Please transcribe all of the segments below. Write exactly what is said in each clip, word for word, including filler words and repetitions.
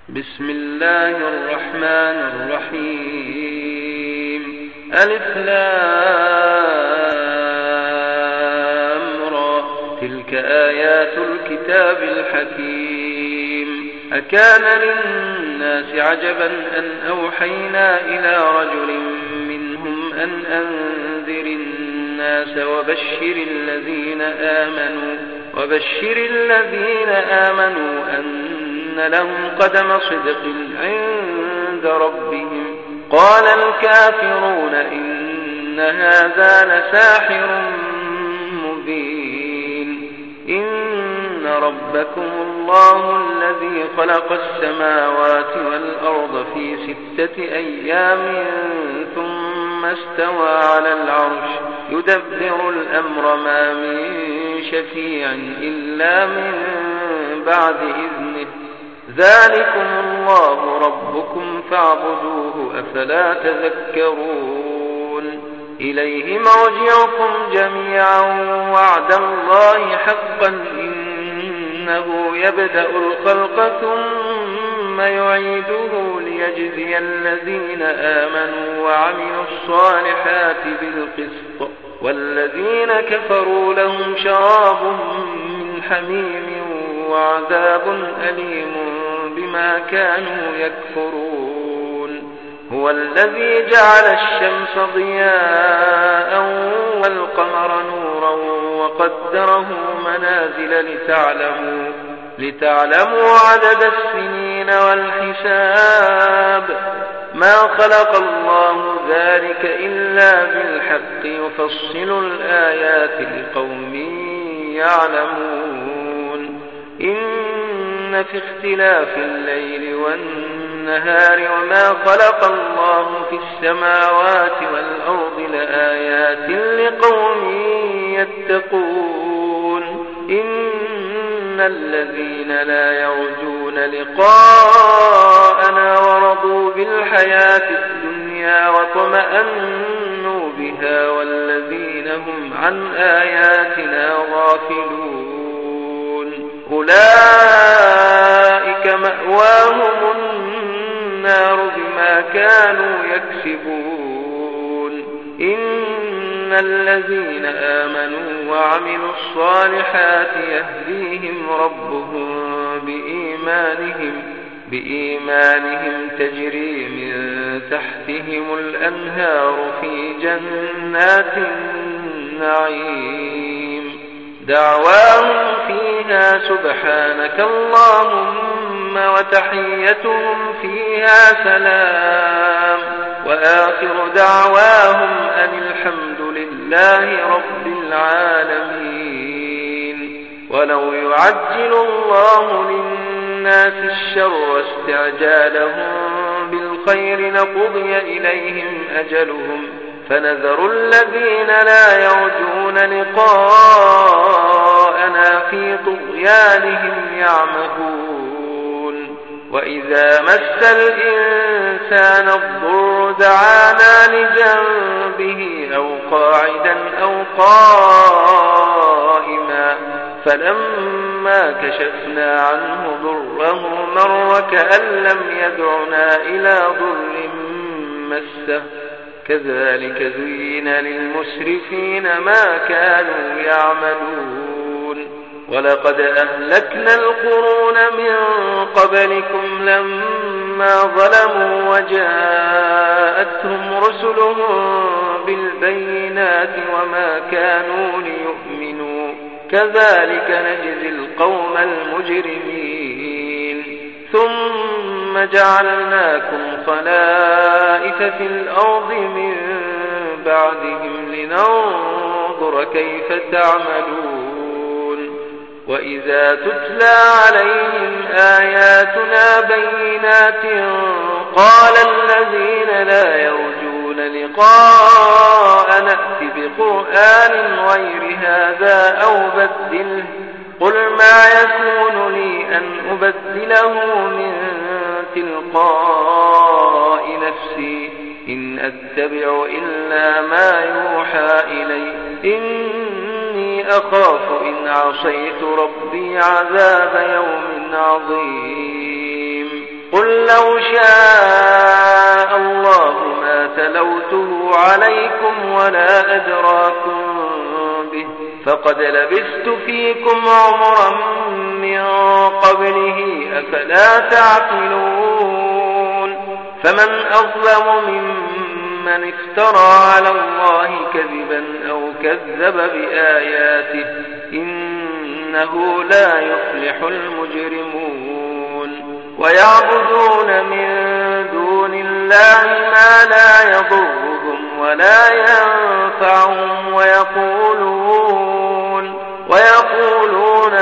بسم الله الرحمن الرحيم. ألف لام را، تلك آيات الكتاب الحكيم. أكان للناس عجبا أن أوحينا إلى رجل منهم أن أنذر الناس وبشر الذين آمنوا وبشر الذين آمنوا أن لهم قدم صدق عند ربهم. قال الكافرون إن هذا لساحر مبين. إن ربكم الله الذي خلق السماوات والأرض في ستة أيام ثم استوى على العرش يدبر الأمر ما من شفيع إلا من بعد إذنه. ذلكم الله ربكم فاعبدوه أفلا تذكرون. إليه مرجعكم جميعا وعد الله حقا إنه يبدأ الخلق ثم يعيده ليجزي الذين آمنوا وعملوا الصالحات بالقسط والذين كفروا لهم شراب من حميم وعذاب أليم بما كانوا يكفرون. هو الذي جعل الشمس ضياء والقمر نورا وقدره منازل لتعلموا, لتعلموا عدد السنين والحساب. ما خلق الله ذلك إلا بالحق يفصل الآيات لقوم يعلمون. إن في اختلاف الليل والنهار وما خلق الله في السماوات والأرض لآيات لقوم يتقون. إن الذين لا يرجون لقاءنا ورضوا بالحياة الدنيا وطمأنوا بها والذين هم عن آياتنا غافلون أولئك مأواهم النار بما كانوا يكسبون. إن الذين آمنوا وعملوا الصالحات يهديهم ربهم بإيمانهم بإيمانهم تجري من تحتهم الأنهار في جنات النعيم. دعواهم فيها سبحانك اللهم وتحيتهم فيها سلام وآخر دعواهم أن الحمد لله رب العالمين. ولو يعجل الله للناس الشر استعجالهم بالخير لقضي إليهم أجلهم فنذر الذين لا يرجون لقاءنا في طغيانهم يعمهون. وإذا مس الإنسان الضر دعانا لجنبه أو قاعدا أو قائما فلما كشفنا عنه ضره مر كأن لم يدعنا إلى ضر مسه. كذلك زين للمسرفين ما كانوا يعملون. ولقد أهلكنا القرون من قبلكم لما ظلموا وجاءتهم رسلهم بالبينات وما كانوا ليؤمنوا. كذلك نجزي القوم المجرمين. ثم جعلناكم خلائف في الأرض من بعدهم لننظر كيف تعملون. وإذا تتلى عليهم آياتنا بينات قال الذين لا يرجون لقاء نأت بقرآن غير هذا أو بدله. قل ما يكون لي أن أبدله من تلقاء نفسي إن أتبع إلا ما يوحى إلي. إني أخاف إن عصيت ربي عذاب يوم عظيم. قل لو شاء الله ما تلوته عليكم ولا أدراكم به فقد لبثت فيكم عمرا من قبله أفلا تعقلون فمن أظلم ممن افترى على الله كذبا أو كذب بآياته إنه لا يفلح المجرمون ويعبدون من دون الله ما لا يضرهم ولا ينفعهم ويقولون ويقولون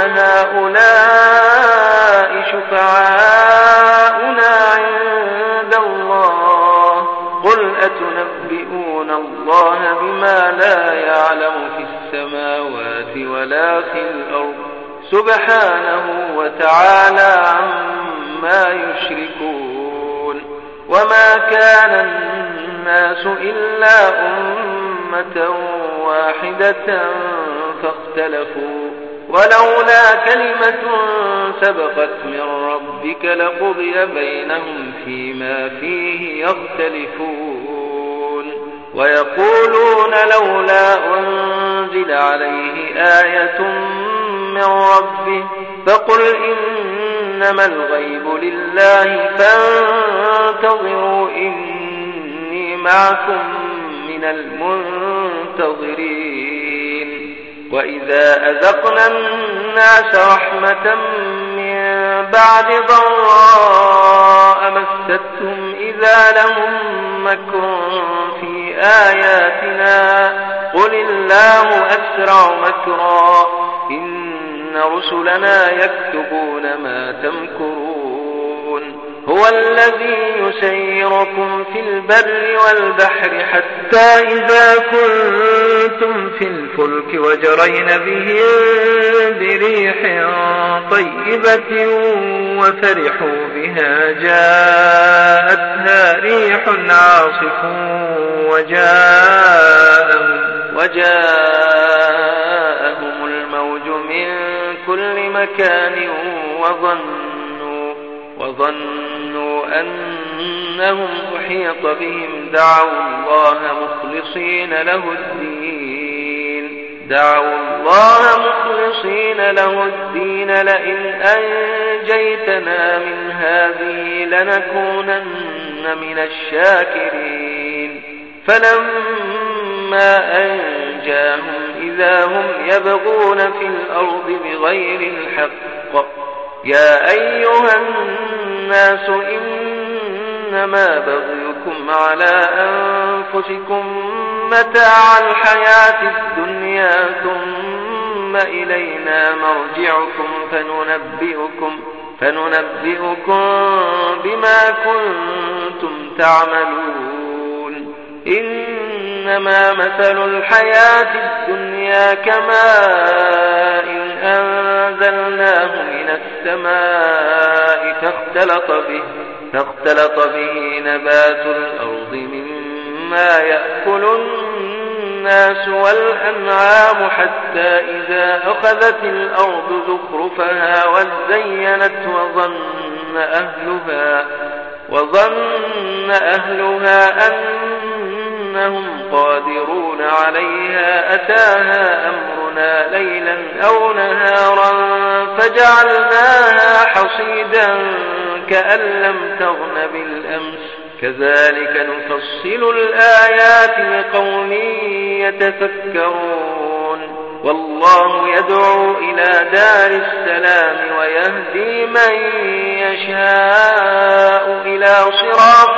هؤلاء شفعاؤنا عند الله قل أتنبئون الله بما لا يعلم في السماوات ولا في الأرض سبحانه وتعالى عما يشركون وما كان الناس إلا أمة واحدة فاختلفوا ولولا كلمة سبقت من ربك لقضي بينهم فيما فيه يختلفون ويقولون لولا أنزل عليه آية من ربه فقل إنما الغيب لله فانتظروا إني معكم من المنتظرين وإذا أذقنا الناس رحمة من بعد ضراء مستهم إذا لهم مكر في آياتنا قل الله أسرع مكرا إن رسلنا يكتبون ما تمكرون هو الذي يسيركم في البر والبحر حتى إذا كنتم في الفلك وجرين بهم بريح طيبة وفرحوا بها جاءتها ريح عاصف وجاءهم, وجاءهم الموج من كل مكان وظنوا, وظنوا أنهم أحيط بهم دعوا الله مخلصين له الدين دعوا الله مخلصين له الدين لئن أنجيتنا من هذه لنكونن من الشاكرين فلما أنجاهم إذا هم يبغون في الأرض بغير الحق يا أيها الناس إنما بغيكم على أنفسكم متاع الحياة الدنيا ثم إلينا مرجعكم فننبئكم, فننبئكم بما كنتم تعملون إنما مثل الحياة الدنيا كماء أنزلناه من السماء فاختلط به, فاختلط به نبات الأرض مما يأكل الناس والأنعام حتى إذا أخذت الأرض زخرفها وزينت وظن أهلها, وظن أهلها أنهم قادرون عليها أتاها أمرنا ليلا أو نهارا فجعلناها حصيدا كأن لم تغن بالأمس كذلك نفصل الآيات لقوم يتفكرون والله يدعو إلى دار السلام ويهدي من يشاء إلى صراط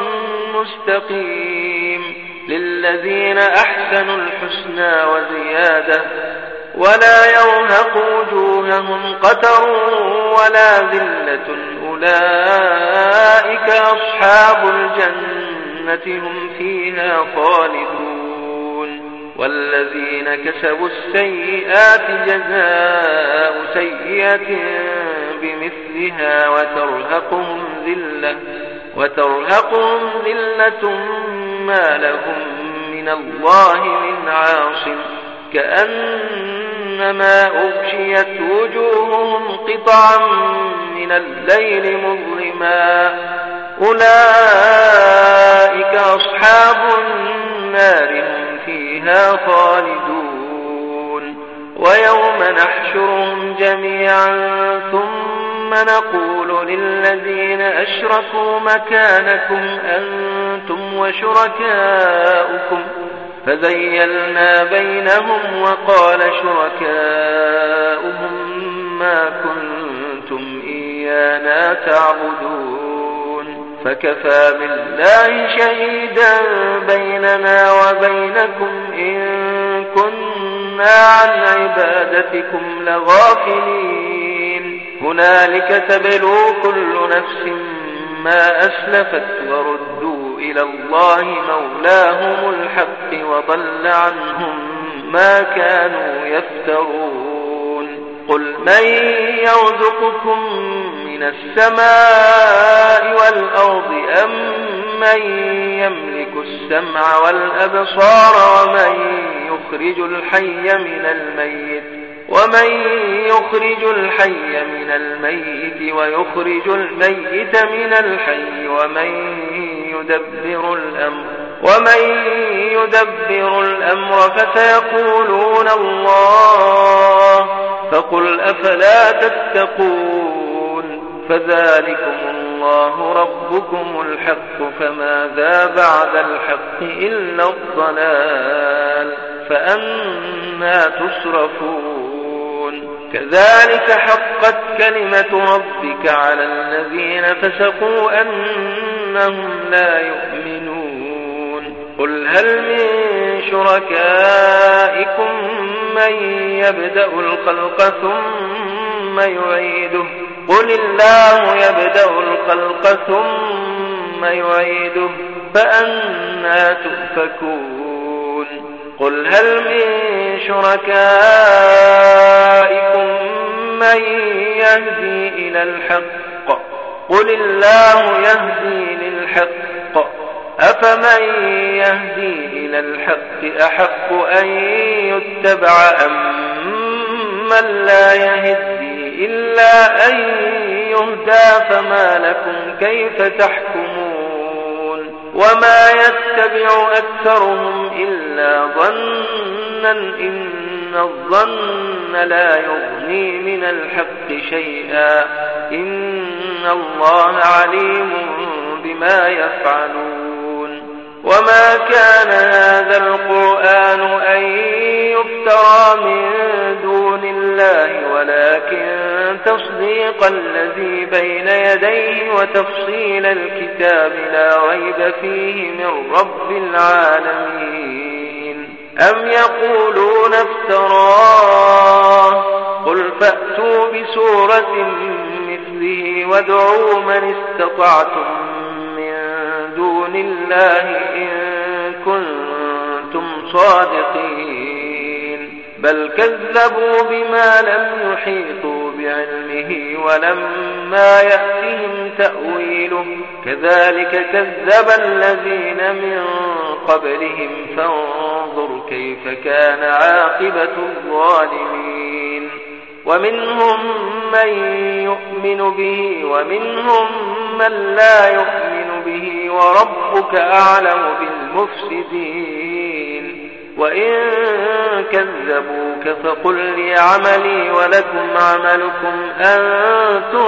مستقيم للذين أحسنوا الحسنى وزيادة ولا يرهق وجوههم قتر ولا ذلة أولئك أصحاب الجنة هم فيها خالدون والذين كسبوا السيئات جزاء سيئة بمثلها وترهقهم ذلة وترهقهم ذلة ما لهم من الله من عاصم كأنما أغشيت وجوههم قطعا من الليل مظلما حكما أولئك أصحاب النار هم فيها خالدون ويوم نحشرهم جميعا ثم نقول للذين أشركوا مكانكم أنتم وشركاؤكم فزيلنا بينهم وقال شركاؤهم ما كنتم إيانا تعبدون فكفى بالله شهيدا بيننا وبينكم إن كنا عن عبادتكم لغافلين هنالك تبلو كل نفس ما أسلفت وردوا إلى الله مولاهم الحق وضل عنهم ما كانوا يفترون قل من يرزقكم من السماء والأرض أم من يملك السمع والأبصار ومن يخرج الحي من الميت ومن يخرج الحي من الميت ويخرج الميت من الحي ومن يدبر الأمر ومن يدبر الأمر فسيقولون الله فقل أفلا تتقون فذلكم الله ربكم الحق فماذا بعد الحق إلا الضلال فأنى تصرفون كذلك حقت كلمة ربك على الذين فسقوا أنهم لا يؤمنون قل هل من شركائكم من يبدأ الخلق ثم يعيده قل الله يبدأ الخلق ثم يعيده فأنى تؤفكون قل هل من شركائكم من يهدي إلى الحق قل الله يهدي للحق أفمن يهدي إلى الحق أحق أن يتبع أم من لا يهدي إلا أن يهدى فما لكم كيف تحكمون وما يتبع أكثرهم إلا ظنا إن الظن لا يغني من الحق شيئا إن الله عليم بما يفعلون وما كان هذا القرآن أن يفترى من دون الله ولكن تصديق الذي بين يديه وتفصيل الكتاب لا ريب فيه من رب العالمين أم يقولون افتراه قل فأتوا بسورة مثله وادعوا من استطعتم من دون الله إن كنتم صادقين بل كذبوا بما لم يحيطوا بعلمه ولما يأتهم تأويله كذلك كذب الذين من قبلهم فانظر كيف كان عاقبة الظالمين ومنهم من يؤمن به ومنهم من لا يؤمن به وربك أعلم بالمفسدين وإن كذبوك فقل لي عملي ولكم عملكم أنتم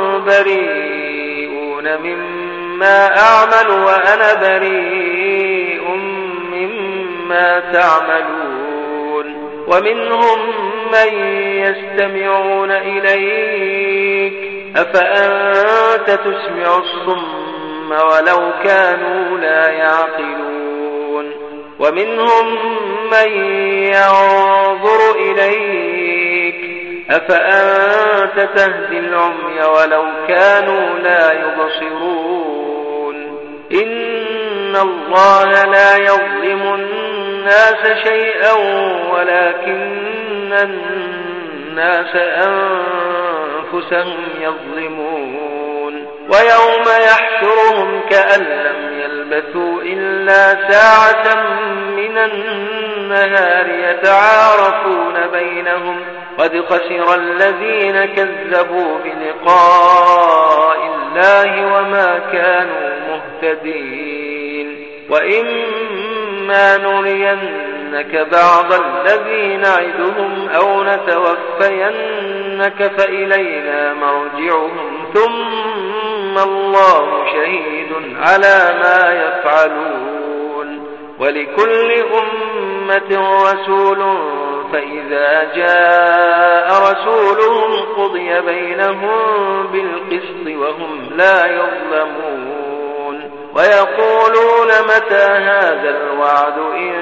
بريئون مما أعمل وأنا بريء مما تعملون ومنهم من يستمعون إليك أفأنت تسمع الصم ولو كانوا لا يعقلون ومنهم من ينظر إليك أفأنت تهدي العمي ولو كانوا لا يبصرون إن الله لا يظلم الناس شيئا ولكن الناس أنفسهم يظلمون ويوم يحشرهم كأن لم يلبثوا إلا ساعة من النهار يتعارفون بينهم قد خسر الذين كذبوا بلقاء الله الله وما كانوا مهتدين. وإما نرينك بعض الذي نعدهم أو نتوفينك فإلينا مرجعهم ثم الله شهيد على ما يفعلون. ولكل أمة رسول فإذا جاء رسولهم قضي بينهم بالقسط وهم لا يظلمون. ويقولون متى هذا الوعد إن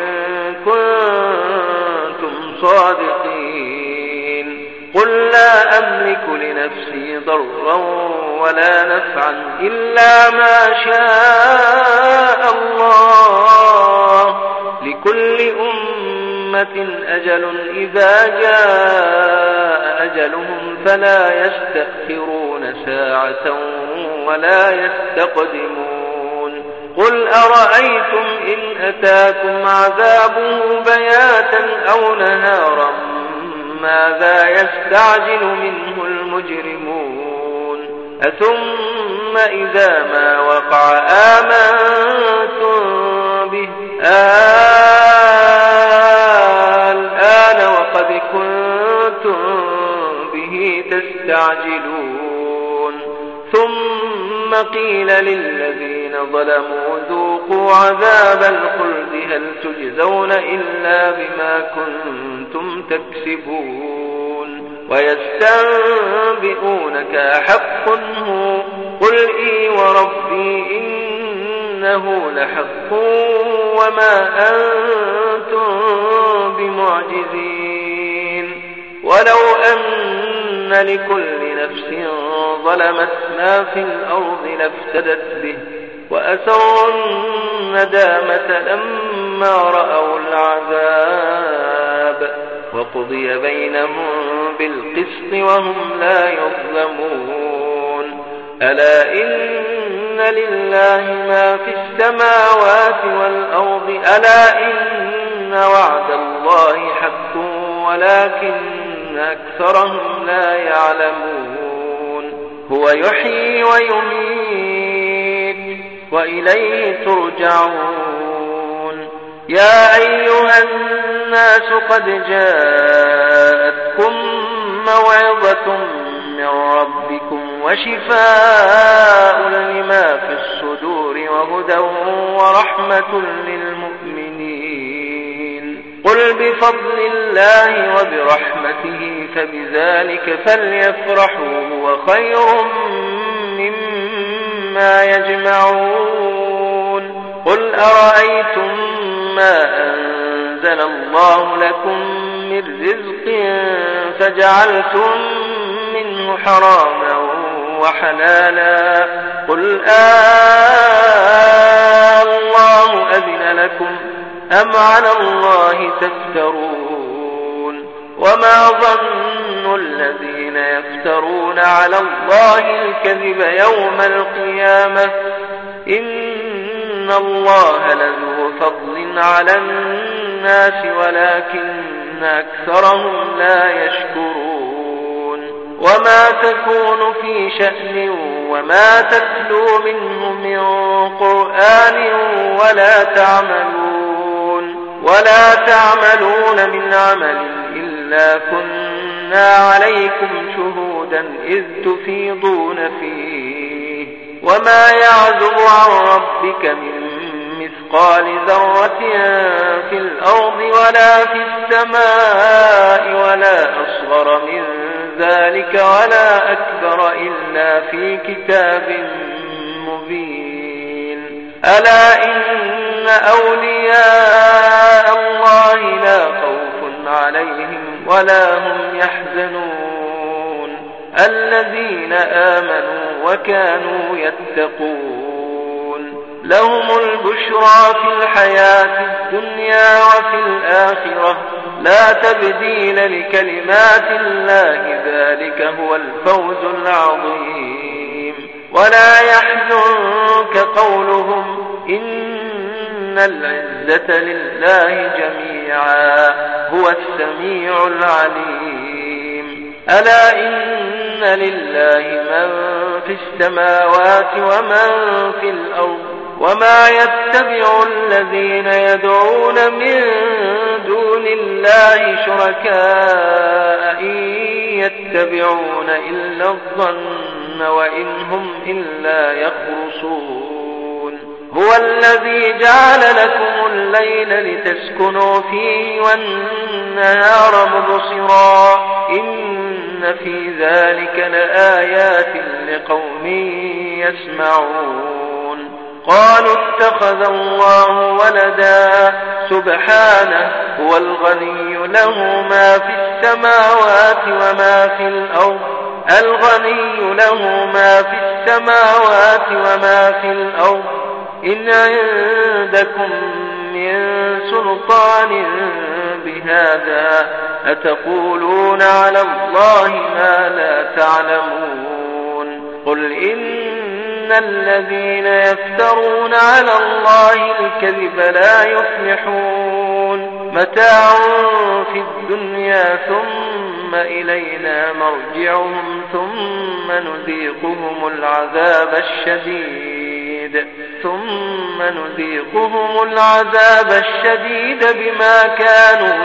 كنتم صادقين. قل لا أملك لنفسي ضرا ولا نفعا إلا ما شاء الله. لكل أمة أجل إذا جاء أجلهم فلا يستأخرون ساعة ولا يستقدمون. قل أرأيتم إن أتاكم عذابه بياتا أو نهارا ماذا يستعجل منه المجرمون. أثم إذا ما وقع آمنتم به الآن وقد كنتم به تستعجلون. ثم قيل للذين ظلموا ذوقوا عذاب الخلد هل تجزون إلا بما كنتم تكسبون. ويستنبئونك أحق هو قل إي وربي إنه لحق وما أنتم بمعجزين. ولو أن لكل نفس ظلمت ما في الأرض لافتدت به وأسروا الندامة لما رأوا العذاب وقضي بينهم بالقسط وهم لا يظلمون. ألا إن لله ما في السماوات والأرض ألا إن وعد الله حق ولكن أكثرهم لا يعلمون. هو يحيي ويميت وإليه ترجعون. يا أيها الناس قد جاءتكم موعظة من ربكم وشفاء لما في الصدور وهدى ورحمة للمؤمنين. قل بفضل الله وبرحمته فبذلك فليفرحوا هو خير مما يجمعون. قل أرأيتم ما أنزل الله لكم من رزق فجعلتم منه حراما وحلالا قل آه الله أذن لكم أم على الله تفترون. وما ظن الذين يفترون على الله الكذب يوم القيامة إن الله لذو فضل على الناس ولكن أكثرهم لا يشكرون. وما تكون في شأن وما تتلو منه من قرآن ولا تعملون ولا تعملون من عمل إلا كنا عليكم شهودا إذ تفيضون فيه. وما يعزب عن ربك من مثقال ذرة في الأرض ولا في السماء ولا أصغر من ذلك ولا أكبر إلا في كتاب مبين. ألا إن أولياء الله لا خوف عليهم ولا هم يحزنون الذين آمنوا وكانوا يتقون. لهم البشرى في الحياة الدنيا وفي الآخرة لا تبديل لكلمات الله ذلك هو الفوز العظيم. ولا يحزنك قولهم إن العزة لله جميعا هو السميع العليم. ألا إن لله من في السماوات ومن في الأرض وما يتبع الذين يدعون من دون الله شركاء إن يتبعون إلا الظن وإن هم إلا يخرصون هو الذي جعل لكم الليل لتسكنوا فيه والنهار مبصرا إن في ذلك لآيات لقوم يسمعون قالوا اتخذ الله ولدا سبحانه هو الغني له ما في السماوات وما في الأرض الغني له ما في السماوات وما في الأرض إن عندكم من سلطان بهذا أتقولون على الله ما لا تعلمون قل إن الذين يفترون على الله الكذب لا يفلحون متاع في الدنيا ثم إلينا مرجعهم ثم نذيقهم العذاب الشديد ثم نذيقهم العذاب الشديد بما كانوا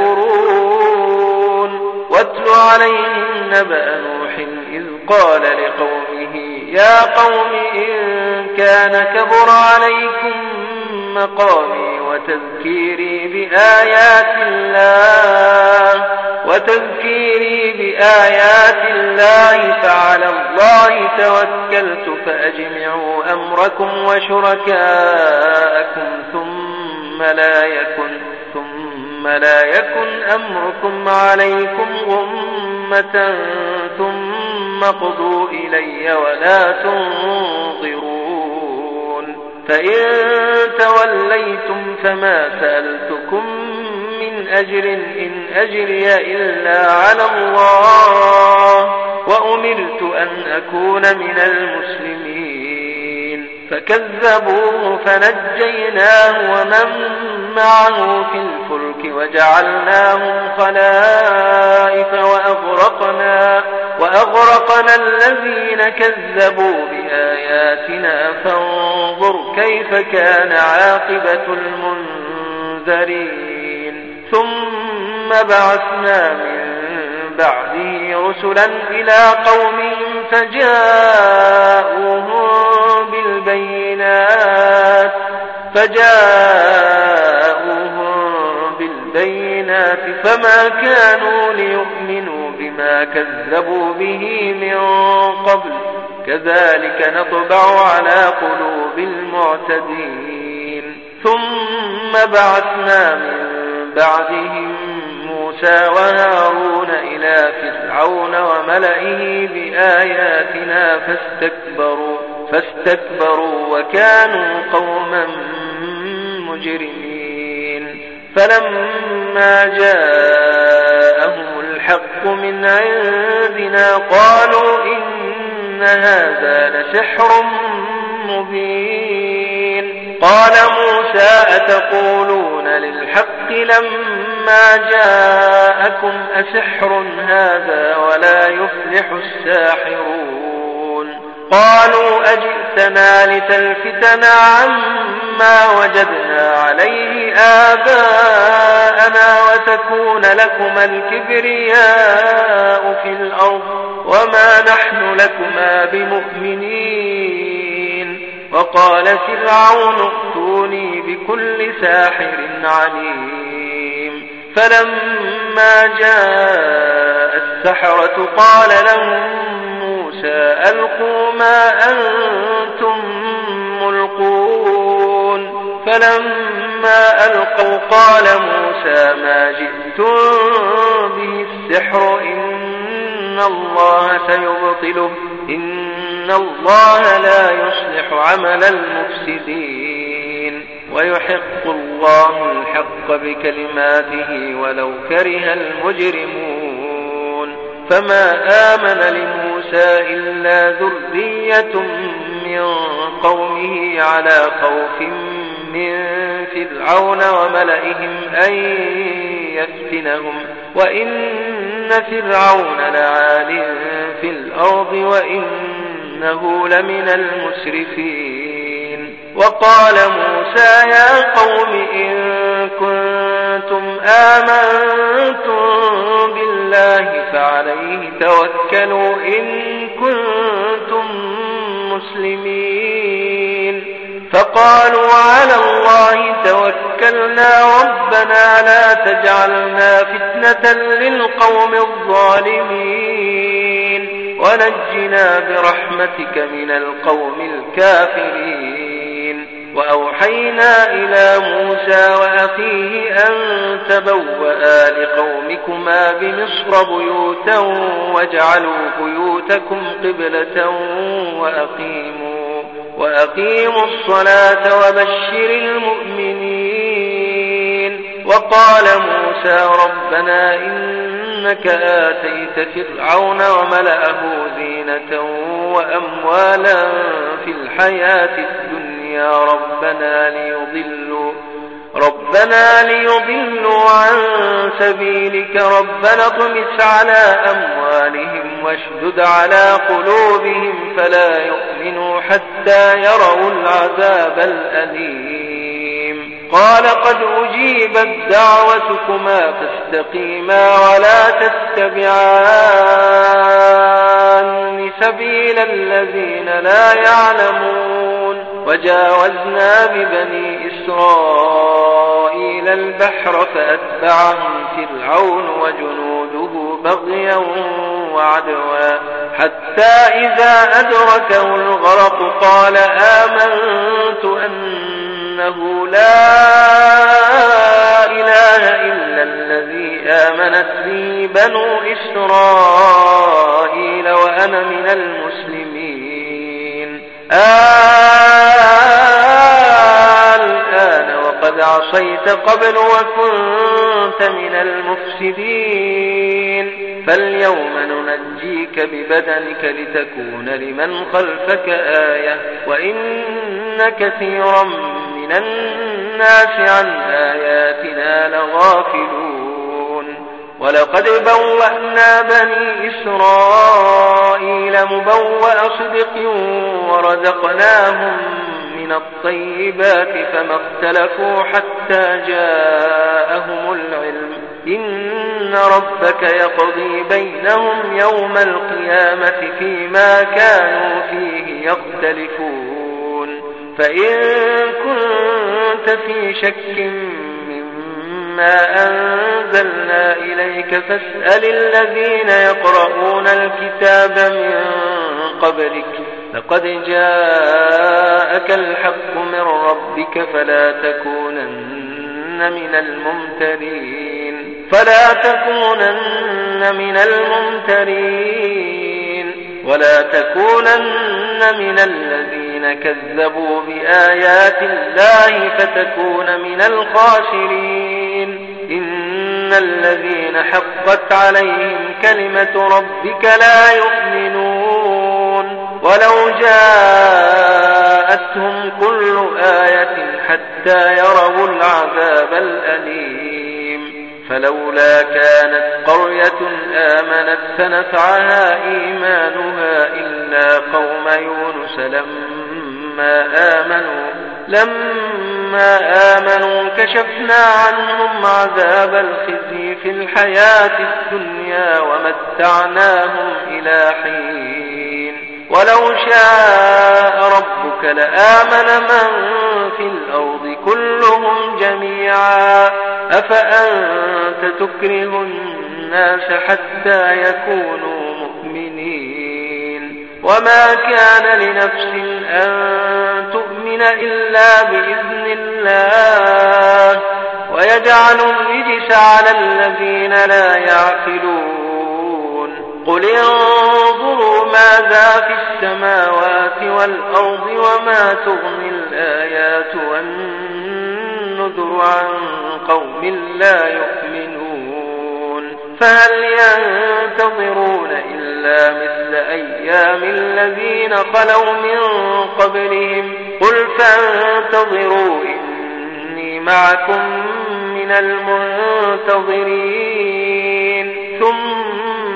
يكفرون واتل عليهم نبأ نوح إذ قال لقومه يا قوم إن كان كبر عليكم مقامي وتذكيري بآيات الله وتذكيري بآيات الله فعلى الله توكلت فأجمعوا أمركم وشركاءكم ثم لا يكن ثم لا يكن أمركم عليكم غمة ثم قضوا إلي ولا تنظرون فإن توليتم فما سألتكم من أجر إن أجري إلا على الله وأمرت أن أكون من المسلمين فكذبوه فنجيناه ومن معه في الفلك وجعلناهم خلائف وأغرقنا, وأغرقنا الذين كذبوا بآياتنا فانظر كيف كان عاقبة المنذرين ثم بعثنا من بعده رسلا إلى قومهم فجاءوهم بالبينات فجاءوهم بالبينات فما كانوا ليؤمنوا بما كذبوا به من قبل كذلك نطبع على قلوب المعتدين ثم بعثنا من بعدهم موسى وهارون إلى فرعون وملئه بآياتنا فاستكبروا فاستكبروا وكانوا قوما مجرمين فلما جاءهم الحق من عندنا قالوا إن هذا لسحر مبين قال موسى أتقولون للحق لما جاءكم أسحر هذا ولا يفلح الساحرون قالوا أجئتنا لتلفتنا عما وجدنا عليه آباءنا وتكون لكما الكبرياء في الأرض وما نحن لكما بمؤمنين وقال فرعون ائتوني بكل ساحر عليم فلما جاء السحرة قال لهم موسى ألقوا ما أنتم ملقون فلما ألقوا قال موسى ما جئتم به السحر إن الله سيبطله إن الله لا يصلح عمل المفسدين ويحق الله الحق بكلماته ولو كره المجرمون فما آمن لموسى إلا ذرية من قومه على خوف من فرعون وملئهم أن يفتنهم وإن فرعون لعال في الأرض وإنه لمن المسرفين. وقال موسى يا قوم إن كنتم آمنتم بالله فعليه توكلوا إن كنتم مسلمين. فقالوا على الله توكلنا ربنا لا تجعلنا فتنة للقوم الظالمين ونجنا برحمتك من القوم الكافرين. وأوحينا إلى موسى وأخيه أن تبوأ لقومكما بمصر بيوتا واجعلوا بيوتكم قبلة وأقيموا وأقيموا الصلاة وبشر المؤمنين. وقال موسى ربنا إنك آتيت فرعون وملأه زينة وأموالا في الحياة الدنيا ربنا ليضلوا ربنا ليضلوا عن سبيلك ربنا اطمس على أموالهم واشدد على قلوبهم فلا يؤمنوا حتى يروا العذاب الأليم. قال قد أجيبت دعوتكما فاستقيما ولا تتبعان سبيل الذين لا يعلمون. وجاوزنا ببني إسرائيل البحر فأتبعهم فرعون وجنوده بغيا وعدوا حتى إذا أدركه الغرق قال آمنت أنه لا إله إلا الذي آمنت به بنو إسرائيل وأنا من المسلمين. الآن وقد عصيت قبل وكنت من المفسدين. فاليوم ننجيك ببدنك لتكون لمن خلفك آية وإن كثيرا من الناس عن آياتنا لغافلون. ولقد بوأنا بني إسرائيل مبوأ صدق ورزقناهم من الطيبات فما اختلفوا حتى جاءهم العلم إن ربك يقضي بينهم يوم القيامة فيما كانوا فيه يختلفون. فإن كنت في شك مما أنزلنا إليك فاسأل الذين يقرؤون الكتاب من قبلك لقد جاءك الحق من ربك فلا تكونن من الممترين فلا تكونن من الممترين ولا تكونن من الذين كذبوا بآيات الله فتكون من الخاسرين. إن الذين حقت عليهم كلمة ربك لا يؤمنون ولو جاءتهم كل آية حتى يروا العذاب الأليم. فلولا كانت قرية آمنت فنفعها إيمانها إلا قوم يونس لما آمنوا لما آمنوا كشفنا عنهم عذاب الخزي في الحياة الدنيا ومتعناهم إلى حين. ولو شاء ربك لآمن من في الأرض كلهم جميعا أفأنت تكره الناس حتى يكونوا مؤمنين. وما كان لنفس أن تؤمن إلا بإذن الله ويجعل الرجس على الذين لا يعقلون. قل انظروا ماذا في السماوات والأرض وما تغني الآيات والنذر عن قوم لا يؤمنون. فهل ينتظرون إلا مثل أيام الذين خلوا من قبلهم قل فانتظروا إني معكم من المنتظرين ثم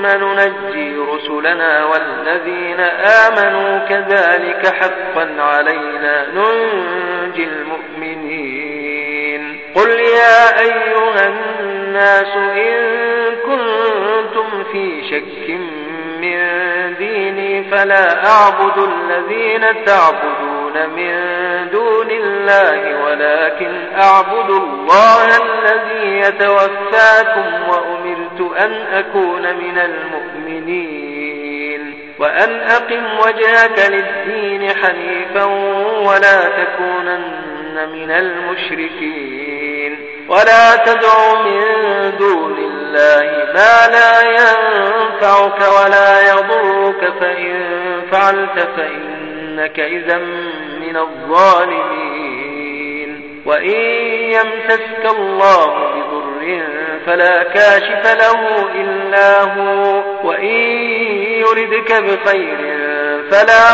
ثم ننجي رسلنا والذين آمنوا كذلك حقا علينا ننجي المؤمنين. قل يا أيها الناس إن كنتم في شك من ديني فلا أعبد الذين تعبدون من دون الله ولكن أعبد الله الذي يتوفاكم وأمرت أن أكون من المؤمنين وأن أقم وجهك للدين حنيفا ولا تكونن من المشركين ولا تدع من دون الله ما لا ينفعك ولا يضرك فإن فعلت فإنك إذا من الظالمين. وإن يمسسك الله بضر فلا كاشف له إلا هو وإن يردك بخير فلا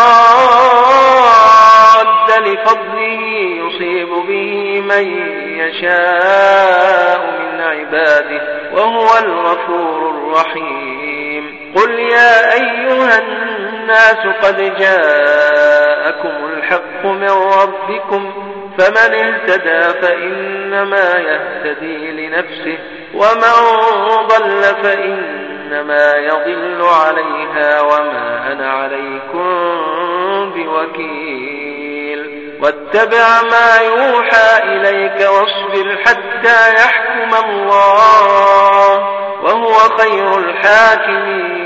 راد لفضله يصيب به من يشاء من عباده وهو الغفور الرحيم. قل يا أيها الناس قد جاءكم الحق من ربكم فمن اهتدى فإنما يهتدي لنفسه ومن ضل فإنما يضل عليها وما أنا عليكم بوكيل. واتبع ما يوحى إليك واصبر حتى يحكم الله وهو خير الحاكمين.